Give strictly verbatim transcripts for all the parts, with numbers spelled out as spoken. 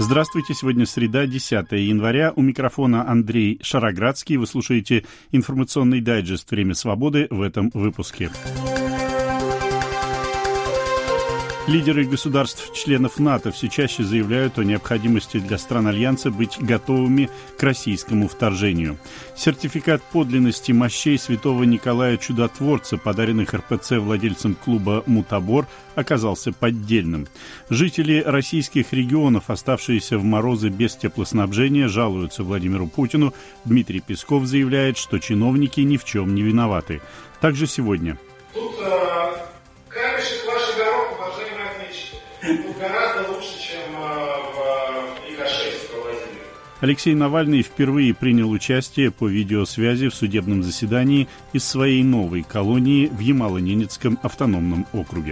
Здравствуйте, сегодня среда, десятое января. У микрофона Андрей Шароградский. Вы слушаете информационный дайджест «Время свободы» в этом выпуске. Лидеры государств-членов НАТО все чаще заявляют о необходимости для стран Альянса быть готовыми к российскому вторжению. Сертификат подлинности мощей святого Николая Чудотворца, подаренных эр пэ цэ владельцам клуба «Мутабор», оказался поддельным. Жители российских регионов, оставшиеся в морозы без теплоснабжения, жалуются Владимиру Путину. Дмитрий Песков заявляет, что чиновники ни в чем не виноваты. Также сегодня. Тут э, камешек ваших дорог, уважаемые отметчики. Тут гораздо лучше, чем э, в И Ка шесть во Владимире. Алексей Навальный впервые принял участие по видеосвязи в судебном заседании из своей новой колонии в Ямало-Ненецком автономном округе.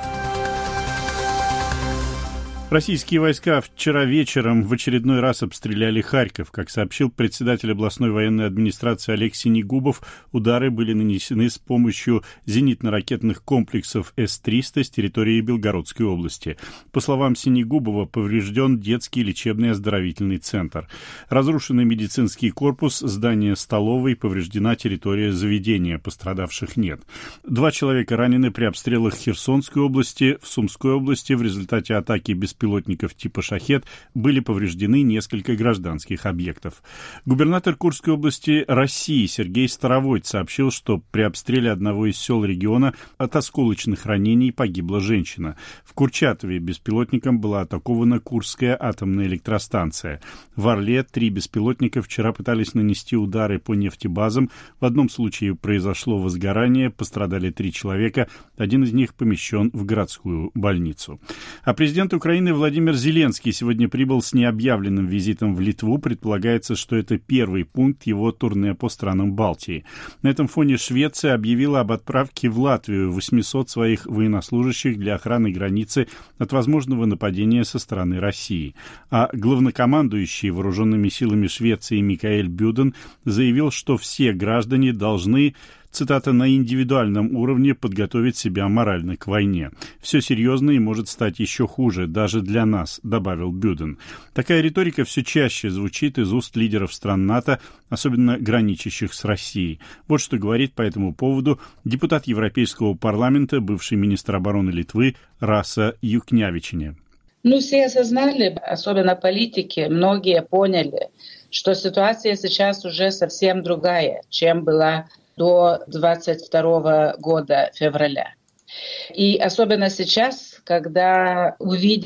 Российские войска вчера вечером в очередной раз обстреляли Харьков. Как сообщил председатель областной военной администрации Олег Синегубов, удары были нанесены с помощью зенитно-ракетных комплексов эс триста с территории Белгородской области. По словам Синегубова, поврежден детский лечебный оздоровительный центр. Разрушенный медицинский корпус, здание столовой, повреждена территория заведения, пострадавших нет. Два человека ранены при обстрелах Херсонской области. В Сумской области в результате атаки беспилотников пилотников типа «Шахед» были повреждены несколько гражданских объектов. Губернатор Курской области России Сергей Старовойт сообщил, что при обстреле одного из сел региона от осколочных ранений погибла женщина. В Курчатове беспилотником была атакована Курская атомная электростанция. В Орле три беспилотника вчера пытались нанести удары по нефтебазам. В одном случае произошло возгорание, пострадали три человека, один из них помещен в городскую больницу. А президент Украины Владимир Зеленский сегодня прибыл с необъявленным визитом в Литву. Предполагается, что это первый пункт его турне по странам Балтии. На этом фоне Швеция объявила об отправке в Латвию восьмисот своих военнослужащих для охраны границы от возможного нападения со стороны России. А главнокомандующий вооруженными силами Швеции Микаэль Бюден заявил, что все граждане должны, цитата, «на индивидуальном уровне подготовить себя морально к войне. Все серьезно и может стать еще хуже, даже для нас», — добавил Бюден. Такая риторика все чаще звучит из уст лидеров стран НАТО, особенно граничащих с Россией. Вот что говорит по этому поводу депутат Европейского парламента, бывший министр обороны Литвы Раса Юкнявичине. Ну, все осознали, особенно политики, многие поняли, что ситуация сейчас уже совсем другая, чем была до двадцать второго года февраля. И особенно сейчас, когда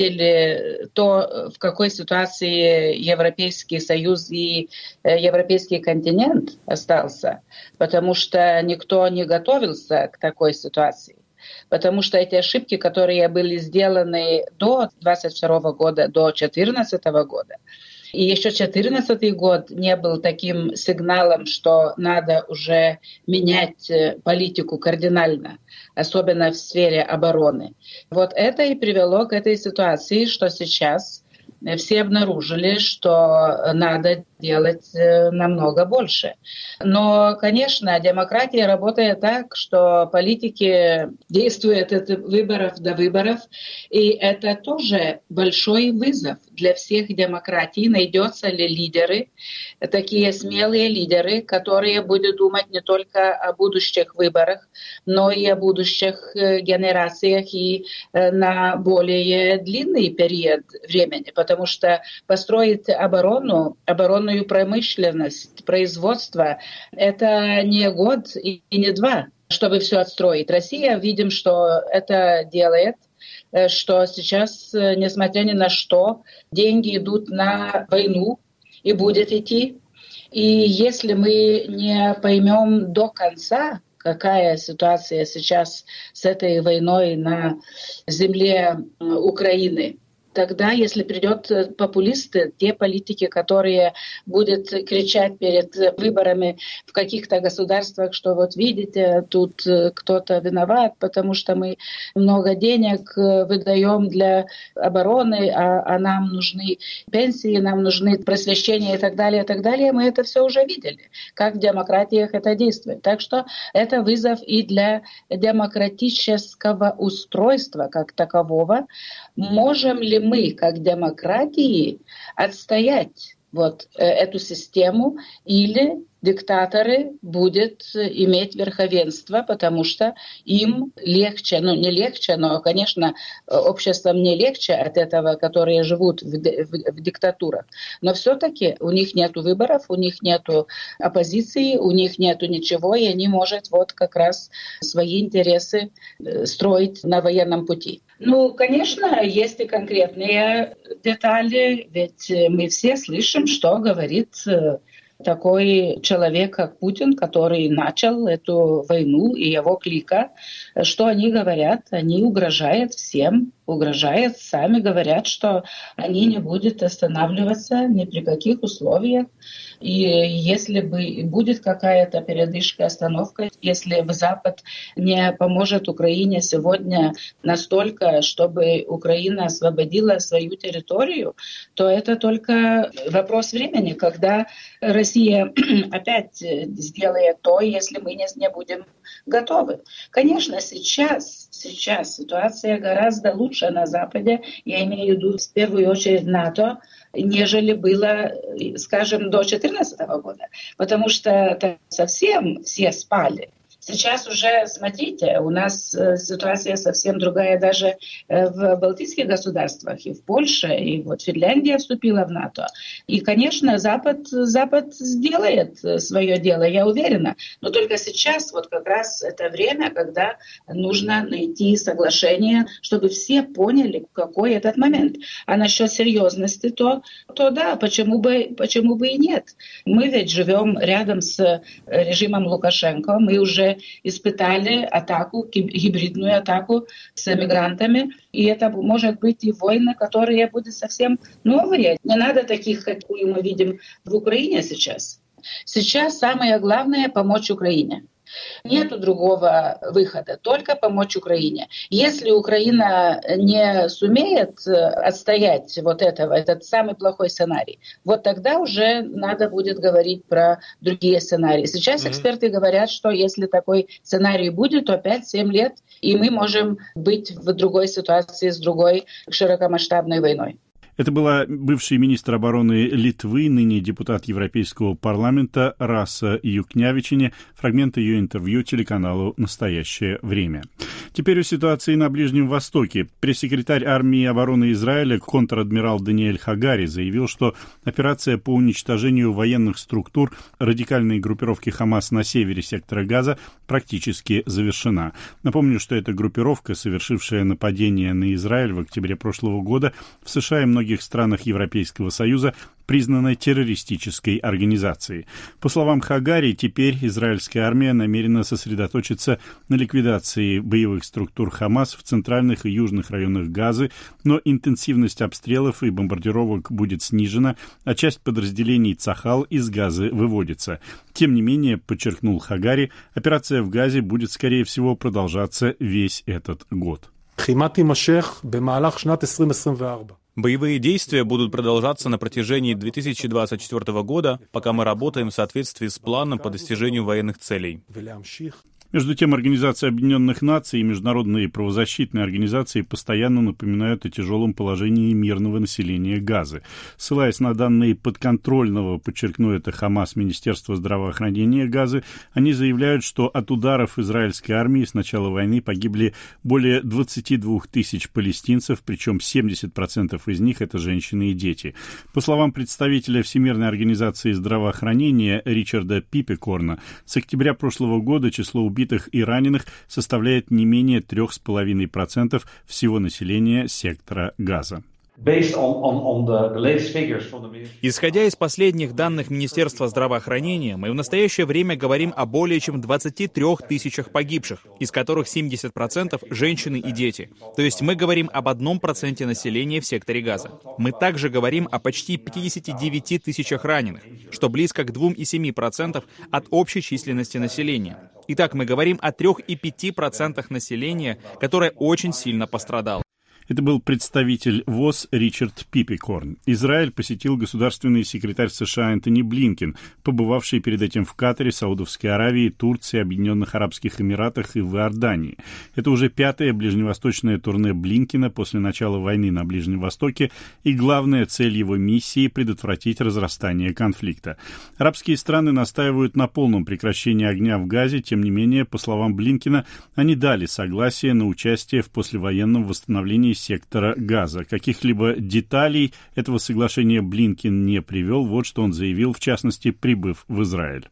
увидели то, в какой ситуации Европейский Союз и Европейский континент остался, потому что никто не готовился к такой ситуации. Потому что эти ошибки, которые были сделаны до двадцать второго года, до две тысячи четырнадцатого года, и еще две тысячи четырнадцатый год не был таким сигналом, что надо уже менять политику кардинально, особенно в сфере обороны. Вот это и привело к этой ситуации, что сейчас все обнаружили, что надо делать намного больше. Но, конечно, демократия работает так, что политики действуют от выборов до выборов, и это тоже большой вызов для всех демократий. Найдется ли лидеры, такие смелые лидеры, которые будут думать не только о будущих выборах, но и о будущих генерациях и на более длинный период времени, потому что построить оборону, оборонную промышленность, производство — это не год и не два, чтобы все отстроить. Россия, видим, что это делает, что сейчас, несмотря ни на что, деньги идут на войну и будет идти. И если мы не поймем до конца, какая ситуация сейчас с этой войной на земле Украины, тогда, если придут популисты, те политики, которые будут кричать перед выборами в каких-то государствах, что вот видите, тут кто-то виноват, потому что мы много денег выдаем для обороны, а, а нам нужны пенсии, нам нужны просвещения и так далее, и так далее. Мы это все уже видели, как в демократиях это действует. Так что это вызов и для демократического устройства как такового. Можем ли мы мы, как демократии, отстоять вот эту систему, или диктаторы будут иметь верховенство, потому что им легче, ну не легче, но, конечно, обществам не легче от этого, которые живут в, в, в диктатурах. Но все-таки у них нет выборов, у них нет оппозиции, у них нет ничего, и они могут вот как раз свои интересы строить на военном пути. Ну, конечно, есть и конкретные детали, ведь мы все слышим, что говорит такой человек, как Путин, который начал эту войну, и его клика. Что они говорят? Они угрожают всем, угрожают, сами говорят, что они не будут останавливаться ни при каких условиях. И если бы будет какая-то передышка, остановка, если Запад не поможет Украине сегодня настолько, чтобы Украина освободила свою территорию, то это только вопрос времени, когда Россия опять сделает то, если мы не будем готовы. Конечно, сейчас, сейчас ситуация гораздо лучше на Западе, я имею в виду в первую очередь НАТО, нежели было, скажем, до две тысячи четырнадцатого года, потому что совсем все спали. Сейчас уже, смотрите, у нас ситуация совсем другая даже в балтийских государствах, и в Польше, и вот Финляндия вступила в НАТО. И, конечно, Запад, Запад сделает свое дело, я уверена. Но только сейчас вот как раз это время, когда нужно найти соглашение, чтобы все поняли, какой этот момент. А насчет серьезности, то, то да, почему бы, почему бы и нет. Мы ведь живем рядом с режимом Лукашенко, мы уже испытали атаку, гибридную атаку с мигрантами. И это может быть и войны, которые будут совсем новые. Не надо таких, какую мы видим в Украине сейчас. Сейчас самое главное — помочь Украине. Нет другого выхода, только помочь Украине. Если Украина не сумеет отстоять вот этого, этот самый плохой сценарий, вот тогда уже надо будет говорить про другие сценарии. Сейчас mm-hmm. эксперты говорят, что если такой сценарий будет, то пять-семь лет, и мы можем быть в другой ситуации с другой широкомасштабной войной. Это была бывший министр обороны Литвы, ныне депутат Европейского парламента Раса Юкнявичене. Фрагмент ее интервью телеканалу «Настоящее время». Теперь о ситуации на Ближнем Востоке. Пресс-секретарь армии обороны Израиля, контр-адмирал Даниэль Хагари, заявил, что операция по уничтожению военных структур радикальной группировки Хамас на севере сектора Газа практически завершена. Напомню, что эта группировка, совершившая нападение на Израиль в октябре прошлого года, в США и многих странах Европейского Союза признана террористической организацией. По словам Хагари, теперь израильская армия намерена сосредоточиться на ликвидации боевых структур Хамас в центральных и южных районах Газы, но интенсивность обстрелов и бомбардировок будет снижена, а часть подразделений Цахал из Газы выводится. Тем не менее, подчеркнул Хагари, операция в Газе будет, скорее всего, продолжаться весь этот год. Боевые действия будут продолжаться на протяжении две тысячи двадцать четвёртого года, пока мы работаем в соответствии с планом по достижению военных целей. Между тем, Организация Объединенных Наций и международные правозащитные организации постоянно напоминают о тяжелом положении мирного населения Газы. Ссылаясь на данные подконтрольного, подчеркну это, Хамас Министерства здравоохранения Газы, они заявляют, что от ударов израильской армии с начала войны погибли более двадцать два тысяч палестинцев, причем семьдесят процентов из них — это женщины и дети. По словам представителя Всемирной организации здравоохранения Ричарда Пипекорна, с октября прошлого года число убитых убитых и раненых составляет не менее три целых пять десятых процента всего населения сектора Газа. Исходя из последних данных Министерства здравоохранения, мы в настоящее время говорим о более чем двадцати трёх тысячах погибших, из которых семьдесят процентов женщины и дети. То есть мы говорим об одном проценте населения в секторе Газа. Мы также говорим о почти пятидесяти девяти тысячах раненых, что близко к двум целых семи десятых процента от общей численности населения. Итак, мы говорим о трёх целых пяти десятых процента населения, которое очень сильно пострадало. Это был представитель ВОЗ Ричард Пиппикорн. Израиль посетил государственный секретарь США Энтони Блинкен, побывавший перед этим в Катаре, Саудовской Аравии, Турции, Объединенных Арабских Эмиратах и в Иордании. Это уже пятое ближневосточное турне Блинкена после начала войны на Ближнем Востоке, и главная цель его миссии – предотвратить разрастание конфликта. Арабские страны настаивают на полном прекращении огня в Газе, тем не менее, по словам Блинкена, они дали согласие на участие в послевоенном восстановлении сектора Газа. Каких-либо деталей этого соглашения Блинкен не привел. Вот что он заявил, в частности, прибыв в Израиль.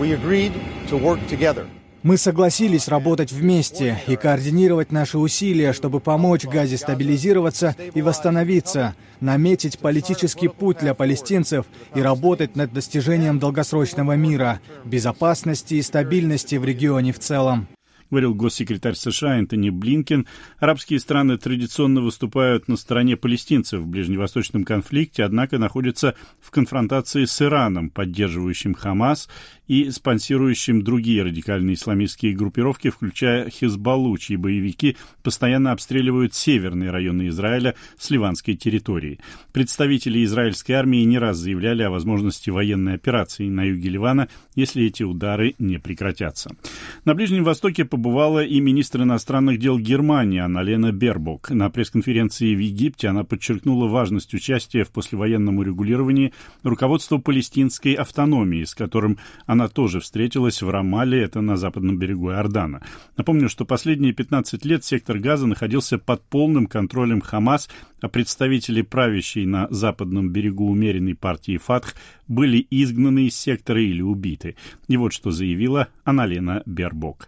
Мы согласились работать вместе и координировать наши усилия, чтобы помочь Газе стабилизироваться и восстановиться, наметить политический путь для палестинцев и работать над достижением долгосрочного мира, безопасности и стабильности в регионе в целом. Говорил госсекретарь США Энтони Блинкен. Арабские страны традиционно выступают на стороне палестинцев в ближневосточном конфликте, однако находятся в конфронтации с Ираном, поддерживающим Хамас и спонсирующим другие радикальные исламистские группировки, включая Хизбаллу, чьи боевики постоянно обстреливают северные районы Израиля с ливанской территории. Представители израильской армии не раз заявляли о возможности военной операции на юге Ливана, если эти удары не прекратятся. На Ближнем Востоке побывала и министр иностранных дел Германии Анналена Бербок. На пресс-конференции в Египте она подчеркнула важность участия в послевоенном урегулировании руководства палестинской автономии, с которым она тоже встретилась в Рамалле, это на западном берегу Иордана. Напомню, что последние пятнадцать лет сектор Газа находился под полным контролем Хамас, а представители правящей на западном берегу умеренной партии Фатх были изгнаны из сектора или убиты. И вот что заявила Анналена Бербок.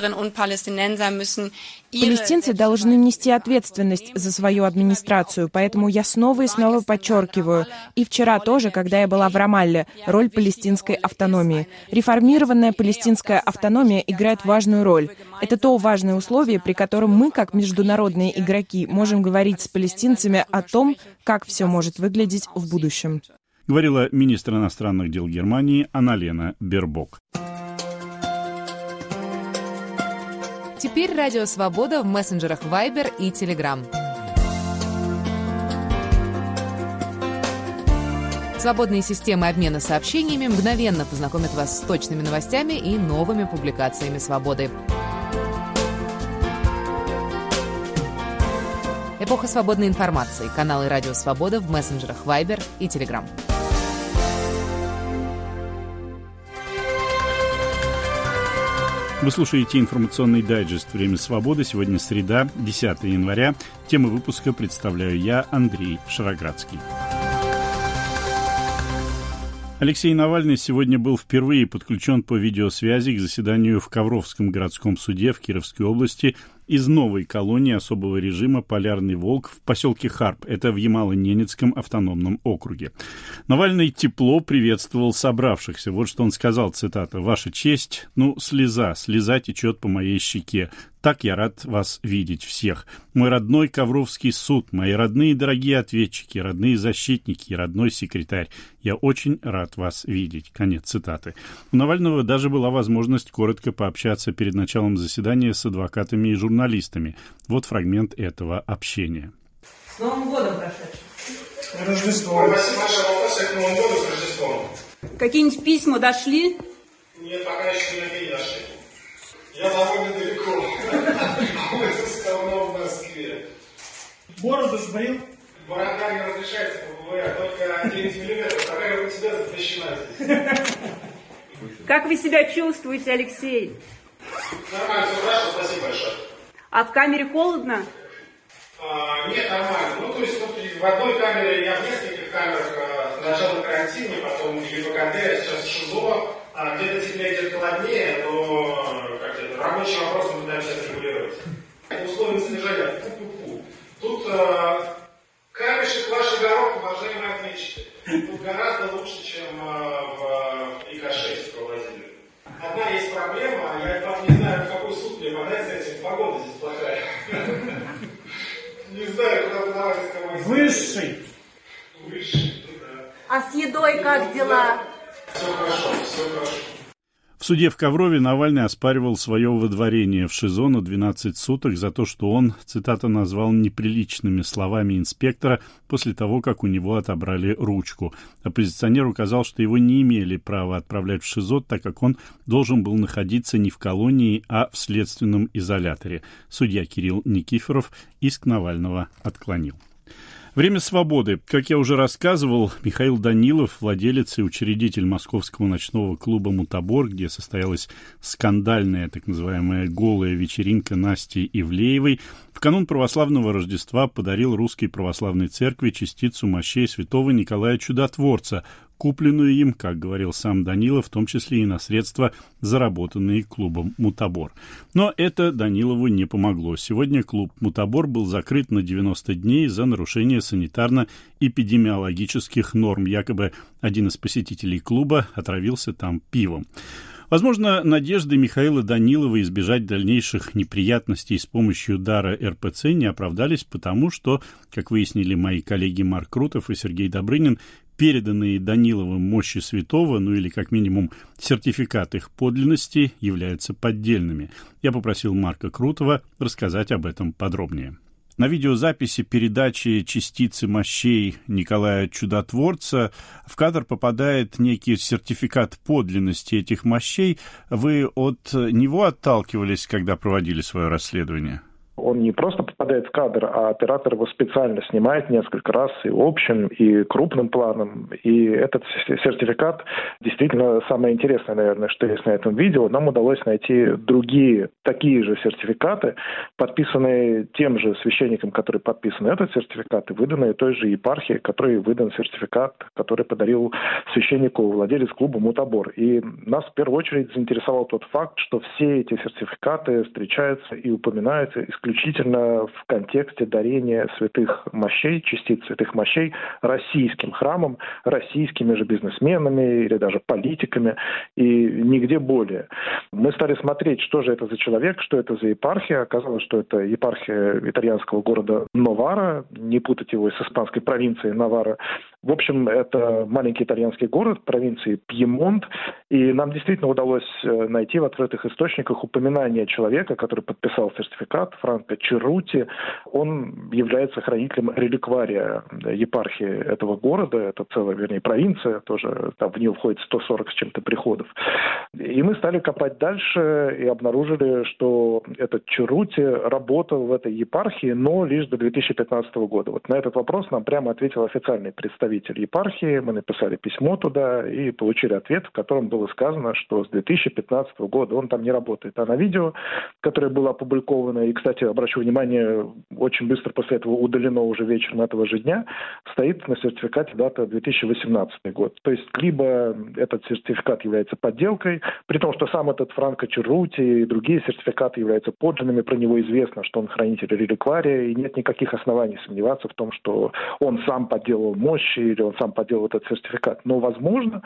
Палестинцы должны нести ответственность за свою администрацию, поэтому я снова и снова подчеркиваю, и вчера тоже, когда я была в Рамалле, роль палестинской автономии. Реформированная палестинская автономия играет важную роль. Это то важное условие, при котором мы, как международные игроки, можем говорить с палестинцами о том, как все может выглядеть в будущем. Говорила министр иностранных дел Германии Анналена Бербок. Теперь Радио Свобода в мессенджерах Viber и Telegram. Свободные системы обмена сообщениями мгновенно познакомят вас с точными новостями и новыми публикациями «Свободы». Эпоха свободной информации. Каналы Радио Свобода в мессенджерах Viber и Telegram. Вы слушаете информационный дайджест «Время свободы». Сегодня среда, десятое января. Тему выпуска представляю я, Андрей Шароградский. Алексей Навальный сегодня был впервые подключен по видеосвязи к заседанию в Ковровском городском суде в Кировской области из новой колонии особого режима «Полярный волк» в поселке Харп, это в Ямало-Ненецком автономном округе. Навальный тепло приветствовал собравшихся. Вот что он сказал, цитата: «Ваша честь, ну, слеза, слеза течет по моей щеке. Так я рад вас видеть всех. Мой родной Ковровский суд, мои родные дорогие ответчики, родные защитники, родной секретарь. Я очень рад вас видеть». Конец цитаты. У Навального даже была возможность коротко пообщаться перед началом заседания с адвокатами и журналистами. Вот фрагмент этого общения. С Новым годом прошедшим! Рождество. Спасибо большое. Вопросы к Новому году, с Рождеством. Какие-нибудь письма дошли? Нет, пока еще никакие не дошли. Я довольно далеко. Все равно в Москве. Бороду сбрил? Борода не разрешается по БВР, только девять миллиметров. Такая у тебя запрещена здесь. Как вы себя чувствуете, Алексей? Нормально, все хорошо, спасибо большое. А в камере холодно? А, нет, нормально. Ну, то есть, вот, в одной камере, я в нескольких камерах, а, сначала на карантине, потом в ГИБКД, сейчас в ШИЗО, а где-то теплее, где-то холоднее, но как это, рабочий вопрос мы будем сейчас регулировать. Условия содержания. Фу-фу-фу. Тут а, камешек ваших горох, уважаемые ответчики. Тут гораздо лучше, чем а, в И К шесть в Владимире. Одна есть проблема, я не знаю, в какой суд мне подать с этим, погода здесь плохая. Не знаю, куда подавать с тобой. Высший. Высший, да. А с едой как дела? Все хорошо, все хорошо. В суде в Коврове Навальный оспаривал свое выдворение в ШИЗО на двенадцать суток за то, что он, цитата, назвал неприличными словами инспектора после того, как у него отобрали ручку. Оппозиционер указал, что его не имели права отправлять в ШИЗО, так как он должен был находиться не в колонии, а в следственном изоляторе. Судья Кирилл Никифоров иск Навального отклонил. Время свободы. Как я уже рассказывал, Михаил Данилов, владелец и учредитель московского ночного клуба «Мутабор», где состоялась скандальная так называемая голая вечеринка Насти Ивлеевой, в канун православного Рождества подарил Русской Православной Церкви частицу мощей святого Николая Чудотворца, купленную им, как говорил сам Данилов, в том числе и на средства, заработанные клубом «Мутабор». Но это Данилову не помогло. Сегодня клуб «Мутабор» был закрыт на девяносто дней за нарушение санитарно-эпидемиологических норм. Якобы один из посетителей клуба отравился там пивом. Возможно, надежды Михаила Данилова избежать дальнейших неприятностей с помощью дара эр пэ цэ не оправдались, потому что, как выяснили мои коллеги Марк Крутов и Сергей Добрынин, переданные Даниловым мощи святого, ну или как минимум сертификат их подлинности, являются поддельными. Я попросил Марка Крутова рассказать об этом подробнее. На видеозаписи передачи частицы мощей Николая Чудотворца в кадр попадает некий сертификат подлинности этих мощей. Вы от него отталкивались, когда проводили свое расследование? Он не просто попадает в кадр, а оператор его специально снимает несколько раз и общим, и крупным планом. И этот сертификат действительно самое интересное, наверное, что есть на этом видео. Нам удалось найти другие такие же сертификаты, подписанные тем же священником, который подписан этот сертификат, и выданные той же епархии, который выдан сертификат, который подарил священнику владелец клуба «Мутабор». И нас в первую очередь заинтересовал тот факт, что все эти сертификаты встречаются и упоминаются исключительно исключительно в контексте дарения святых мощей, частиц святых мощей российским храмам, российскими же бизнесменами или даже политиками, и нигде более. Мы стали смотреть, что же это за человек, что это за епархия. Оказалось, что это епархия итальянского города Новара, не путать его с испанской провинцией Навара. В общем, это маленький итальянский город провинции Пьемонт, и нам действительно удалось найти в открытых источниках упоминание человека, который подписал сертификат, Франко Черрути. Он является хранителем реликвария епархии этого города, это целая, вернее, провинция, тоже там в нее входит сто сорок с чем-то приходов. И мы стали копать дальше и обнаружили, что этот Черрути работал в этой епархии, но лишь до две тысячи пятнадцатого года. Вот на этот вопрос нам прямо ответил официальный представитель епархии. Мы написали письмо туда и получили ответ, в котором было сказано, что с две тысячи пятнадцатого года он там не работает. А на видео, которое было опубликовано, и, кстати, обращу внимание, очень быстро после этого удалено уже вечером этого же дня, стоит на сертификате дата две тысячи восемнадцатый год. То есть либо этот сертификат является подделкой, при том, что сам этот Франко Черрути и другие сертификаты являются подлинными, про него известно, что он хранитель реликвария, и нет никаких оснований сомневаться в том, что он сам подделал мощи или он сам подделал этот сертификат. Но возможно,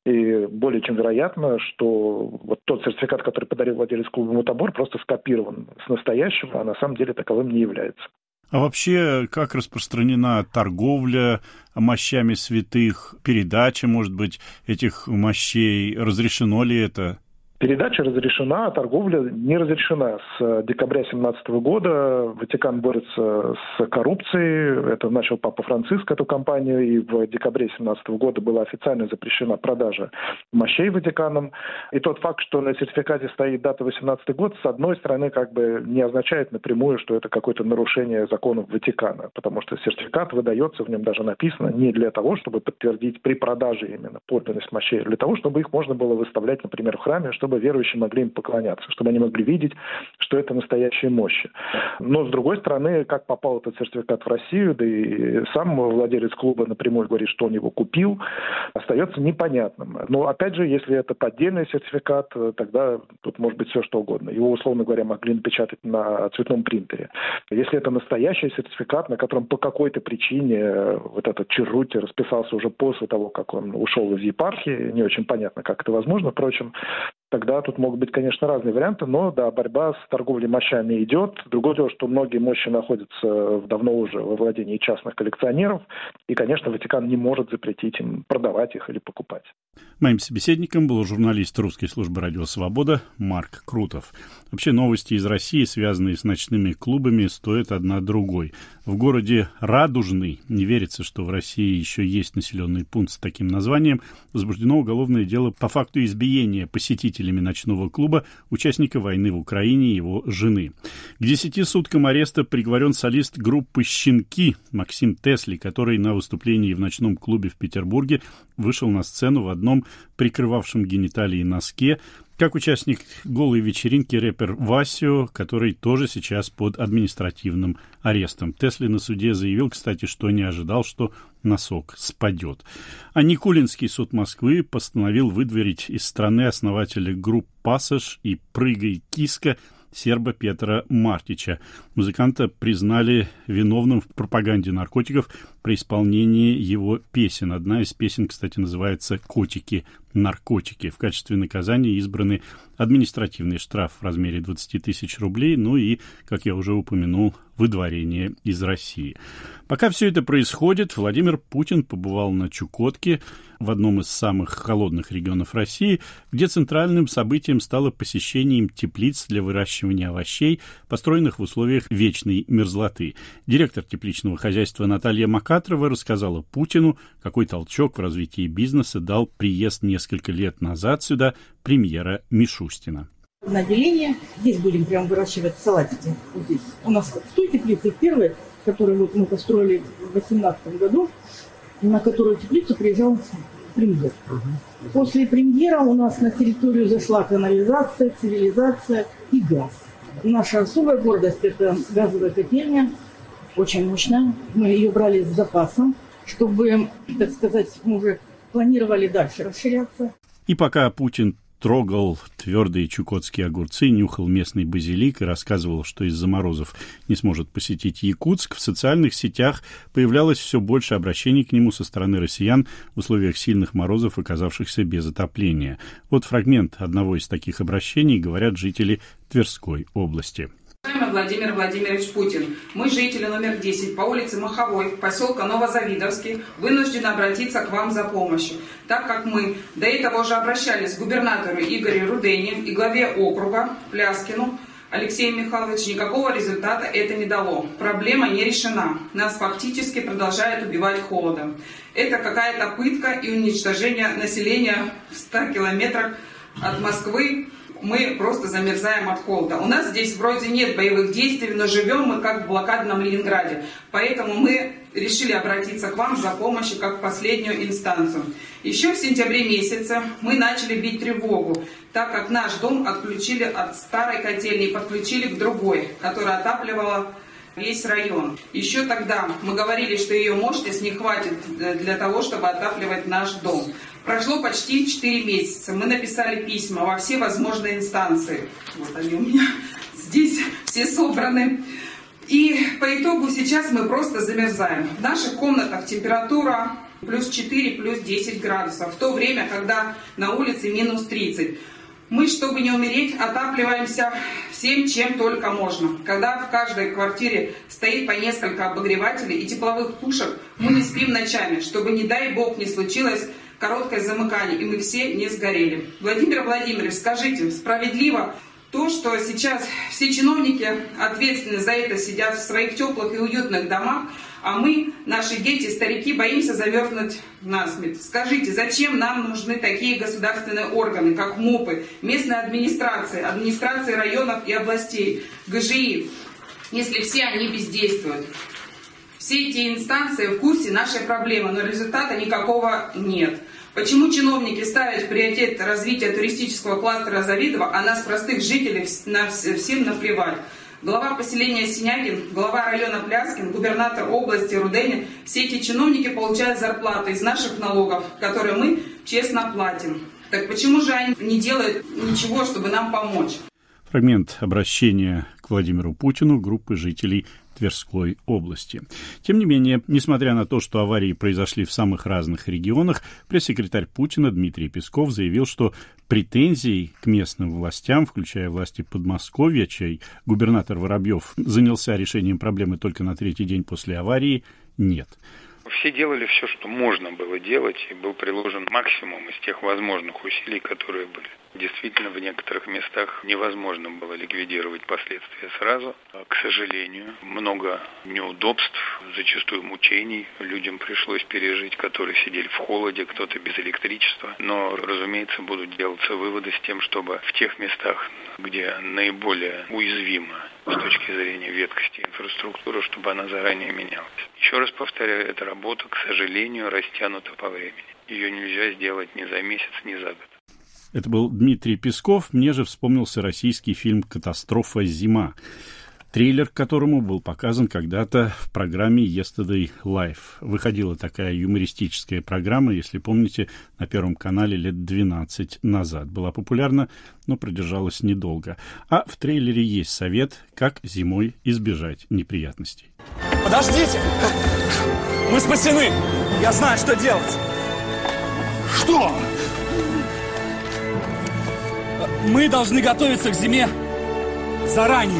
и более чем вероятно, что вот тот сертификат, который подарил владелец клуба «Мутабор», просто скопирован с настоящего, а на самом деле таковым не является. А вообще, как распространена торговля мощами святых, передача, может быть, этих мощей? Разрешено ли это? Передача разрешена, а торговля не разрешена. С декабря две тысячи семнадцатого года Ватикан борется с коррупцией. Это начал Папа Франциск, эту кампанию, и в декабре две тысячи семнадцатого года была официально запрещена продажа мощей Ватиканом. И тот факт, что на сертификате стоит дата восемнадцатый год, с одной стороны, как бы не означает напрямую, что это какое-то нарушение законов Ватикана, потому что сертификат выдается, в нем даже написано, не для того, чтобы подтвердить при продаже именно подлинность мощей, а для того, чтобы их можно было выставлять, например, в храме, чтобы чтобы верующие могли им поклоняться, чтобы они могли видеть, что это настоящие мощи. Но, с другой стороны, как попал этот сертификат в Россию, да и сам владелец клуба напрямую говорит, что он его купил, остается непонятным. Но, опять же, если это поддельный сертификат, тогда тут может быть все, что угодно. Его, условно говоря, могли напечатать на цветном принтере. Если это настоящий сертификат, на котором по какой-то причине вот этот Черрути расписался уже после того, как он ушел из епархии, не очень понятно, как это возможно, впрочем, тогда тут могут быть, конечно, разные варианты, но, да, борьба с торговлей мощами идет. Другое дело, что многие мощи находятся давно уже во владении частных коллекционеров, и, конечно, Ватикан не может запретить им продавать их или покупать. Моим собеседником был журналист русской службы «Радио Свобода» Марк Крутов. Вообще новости из России, связанные с ночными клубами, стоят одна другой. В городе Радужный, не верится, что в России еще есть населенный пункт с таким названием, возбуждено уголовное дело по факту избиения посетителями ночного клуба участника войны в Украине и его жены. К десяти суткам ареста приговорен солист группы «Щенки» Максим Тесли, который на выступлении в ночном клубе в Петербурге вышел на сцену в одном прикрывавшем гениталии носке, как участник голой вечеринки рэпер Васио, который тоже сейчас под административным арестом. Тесли на суде заявил, кстати, что не ожидал, что носок спадет. А Никулинский суд Москвы постановил выдворить из страны основателя групп «Пассаж» и «Прыгай, киска» серба Петра Мартича. Музыканта признали виновным в пропаганде наркотиков при исполнении его песен. Одна из песен, кстати, называется «Котики, наркотики». В качестве наказания избраны административный штраф в размере двадцать тысяч рублей, ну и, как я уже упомянул, выдворение из России. Пока все это происходит, Владимир Путин побывал на Чукотке, в одном из самых холодных регионов России, где центральным событием стало посещение им теплиц для выращивания овощей, построенных в условиях вечной мерзлоты. Директор тепличного хозяйства Наталья Макатрова рассказала Путину, какой толчок в развитии бизнеса дал приезд несколько лет назад сюда премьера Мишустина. На отделение здесь будем прям выращивать салатики. Вот здесь. У нас в той теплице первой, которую вот мы построили в две тысячи восемнадцатом году, на которую теплицу приезжал премьер. Uh-huh. После премьера у нас на территорию зашла канализация, цивилизация и газ. Наша особая гордость – это газовая котельня, очень мощная. Мы ее брали с запасом, чтобы, так сказать, мы уже планировали дальше расширяться. И пока Путин трогал твердые чукотские огурцы, нюхал местный базилик и рассказывал, что из-за морозов не сможет посетить Якутск, в социальных сетях появлялось все больше обращений к нему со стороны россиян в условиях сильных морозов, оказавшихся без отопления. Вот фрагмент одного из таких обращений, говорят жители Тверской области. Уважаемый Владимир Владимирович Путин, мы, жители номер десять по улице Маховой, поселка Новозавидовский, вынуждены обратиться к вам за помощью, так как мы до этого уже обращались к губернатору Игорю Рудене и главе округа Пляскину Алексею Михайловичу, никакого результата это не дало. Проблема не решена. Нас фактически продолжают убивать холодом. Это какая-то пытка и уничтожение населения в ста километрах от Москвы. Мы просто замерзаем от холода. У нас здесь вроде нет боевых действий, но живем мы как в блокадном Ленинграде. Поэтому мы решили обратиться к вам за помощью как в последнюю инстанцию. Еще в сентябре месяце мы начали бить тревогу, так как наш дом отключили от старой котельни и подключили к другой, которая отапливала весь район. Еще тогда мы говорили, что ее мощность не хватит для того, чтобы отапливать наш дом. Прошло почти четыре месяца. Мы написали письма во все возможные инстанции. Вот они у меня здесь все собраны. И по итогу сейчас мы просто замерзаем. В наших комнатах температура плюс четыре, плюс десять градусов. В то время, когда на улице минус тридцать. Мы, чтобы не умереть, отапливаемся всем, чем только можно. Когда в каждой квартире стоит по несколько обогревателей и тепловых пушек, мы не спим ночами, чтобы, не дай бог, не случилось короткое замыкание, и мы все не сгорели. Владимир Владимирович, скажите, справедливо то, что сейчас все чиновники ответственны за это сидят в своих теплых и уютных домах, а мы, наши дети, старики, боимся замерзнуть насмерть? Скажите, зачем нам нужны такие государственные органы, как МОПы, местные администрации, администрации районов и областей, ГЖИ, если все они бездействуют? Все эти инстанции в курсе нашей проблемы, но результата никакого нет. Почему чиновники ставят в приоритет развития туристического кластера Завидово, а нас, простых жителей, на всем наплевать? Глава поселения Синягин, глава района Пляскин, губернатор области Рудене, все эти чиновники получают зарплату из наших налогов, которые мы честно платим. Так почему же они не делают ничего, чтобы нам помочь? Фрагмент обращения к Владимиру Путину группы жителей Тверской области. Тем не менее, несмотря на то, что аварии произошли в самых разных регионах, пресс-секретарь Путина Дмитрий Песков заявил, что претензий к местным властям, включая власти Подмосковья, чей губернатор Воробьев занялся решением проблемы только на третий день после аварии, нет. Все делали все, что можно было делать, и был приложен максимум из тех возможных усилий, которые были. Действительно, в некоторых местах невозможно было ликвидировать последствия сразу. К сожалению, много неудобств, зачастую мучений людям пришлось пережить, которые сидели в холоде, кто-то без электричества. Но, разумеется, будут делаться выводы с тем, чтобы в тех местах, где наиболее уязвима с точки зрения веткости инфраструктуры, чтобы она заранее менялась. Еще раз повторяю, эта работа, к сожалению, растянута по времени. Ее нельзя сделать ни за месяц, ни за год. Это был Дмитрий Песков. Мне же вспомнился российский фильм «Катастрофа. Зима», трейлер к которому был показан когда-то в программе Yesterday Live. Выходила такая юмористическая программа, если помните, на Первом канале лет двенадцать назад. Была популярна, но продержалась недолго. А в трейлере есть совет, как зимой избежать неприятностей. Подождите! Мы спасены! Я знаю, что делать! Что? Мы должны готовиться к зиме заранее.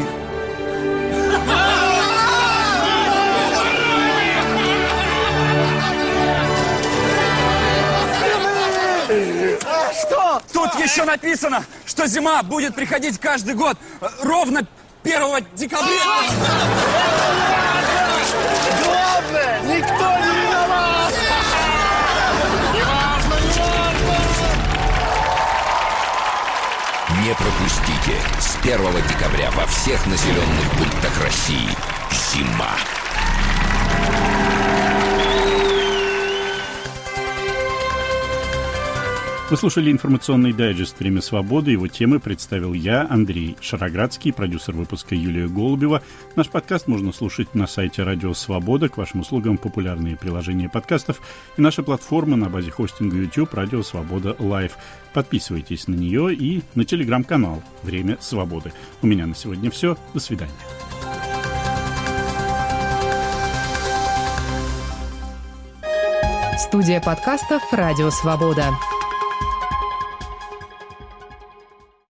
Что? Тут еще написано, что зима будет приходить каждый год ровно первого декабря. Главное, никто не виноват! Не пропустите с первого декабря во всех населенных пунктах России зима. Вы слушали информационный дайджест «Время свободы». Его темы представил я, Андрей Шароградский, продюсер выпуска Юлия Голубева. Наш подкаст можно слушать на сайте Радио Свобода. К вашим услугам популярные приложения подкастов и наша платформа на базе хостинга YouTube «Радио Свобода Лайв». Подписывайтесь на нее и на телеграм-канал «Время свободы». У меня на сегодня все. До свидания. Студия подкастов «Радио Свобода».